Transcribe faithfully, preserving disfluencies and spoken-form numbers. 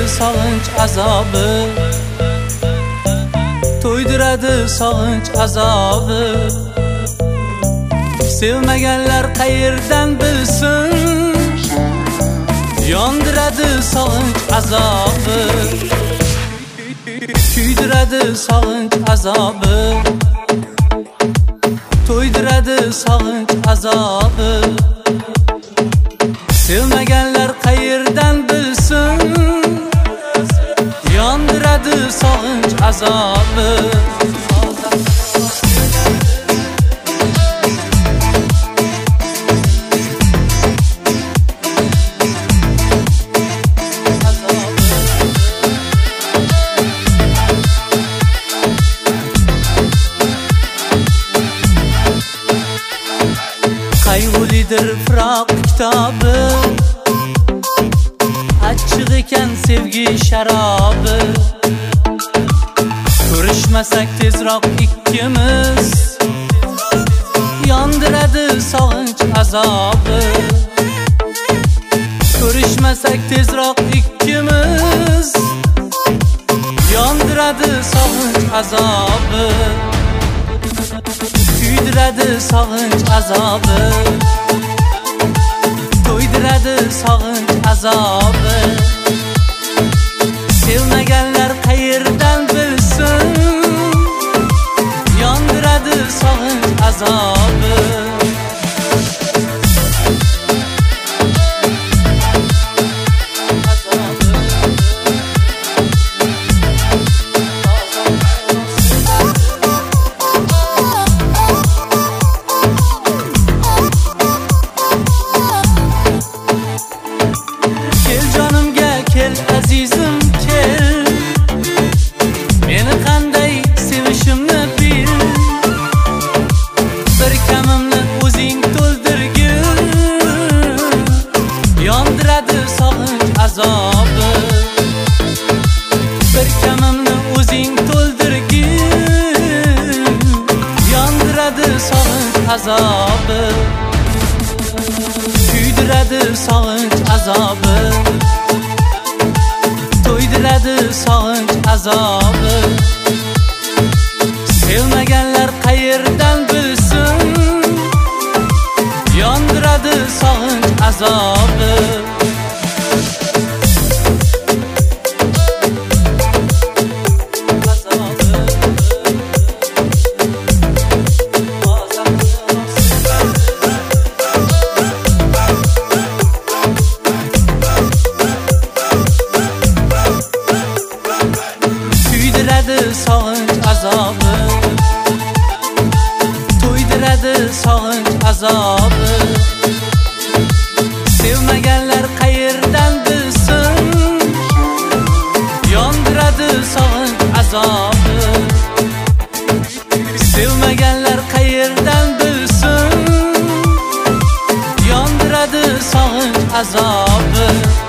sog'inch azobi, to'ydiradi sog'inch azobi. Sevmaganlar qayerdan bilsin, yondiradi sog'inch azobi, kuydiradi sog'inch azobi, to'ydiradi sog'inch azobi. Sevmaganlar qayerdan bilsin, yondiradi sog'inch azobi. Qayg'ulidir firoq kitobi, achchiq ekan sevgi sharobi. Ko'rishmasak tezroq ikkimiz, yondiradi sog'inch azobi. Ko'rishmasak tezroq ikkimiz, yondiradi sog'inch azobi, kuydiradi sog'inch azobi, to'ydiradi sog'inch azobi. Sevmaganlar qayerdan bilsin, yondiradi sog'inch azobi. Azizim kel, meni qanday sevishimni bil. Bir kamimni o'zing to'ldirgin, yondiradi sog'inch azobi. Bir kamimni o'zing to'ldirgin, yondiradi sog'inch azobi, kuydiradi sog'inch azobi, to'ydiradi sog'inch azobi. Sevmaganlar qayerdan bilsin, yondiradi sog'inch azobi. Sog'inch azobi, to'ydiradi sog'inch azobi. Sevmaganlar qayerdan bilsin, yondiradi sog'inch azobi. Sevmaganlar qayerdan bilsin, yondiradi sog'inch azobi.